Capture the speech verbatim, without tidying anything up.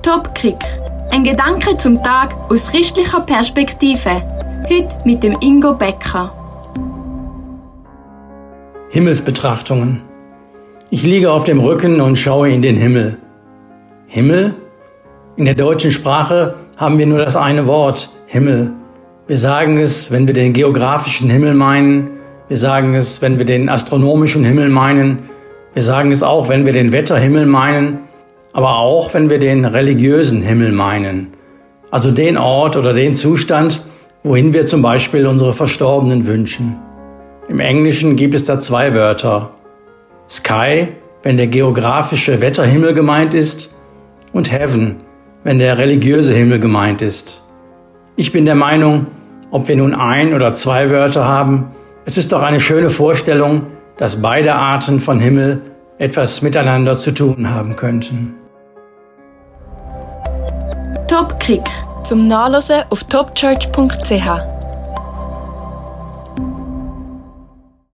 Top-Kick. Ein Gedanke zum Tag aus christlicher Perspektive. Heute mit dem Ingo Becker. Himmelsbetrachtungen. Ich liege auf dem Rücken und schaue in den Himmel. Himmel? In der deutschen Sprache haben wir nur das eine Wort, Himmel. Wir sagen es, wenn wir den geografischen Himmel meinen. Wir sagen es, wenn wir den astronomischen Himmel meinen. Wir sagen es auch, wenn wir den Wetterhimmel meinen. Aber auch, wenn wir den religiösen Himmel meinen. Also den Ort oder den Zustand, wohin wir zum Beispiel unsere Verstorbenen wünschen. Im Englischen gibt es da zwei Wörter. Sky, wenn der geografische Wetterhimmel gemeint ist, und Heaven, wenn der religiöse Himmel gemeint ist. Ich bin der Meinung, ob wir nun ein oder zwei Wörter haben, es ist doch eine schöne Vorstellung, dass beide Arten von Himmel etwas miteinander zu tun haben könnten. Top-Kick. Zum Nachlesen auf top church punkt c h.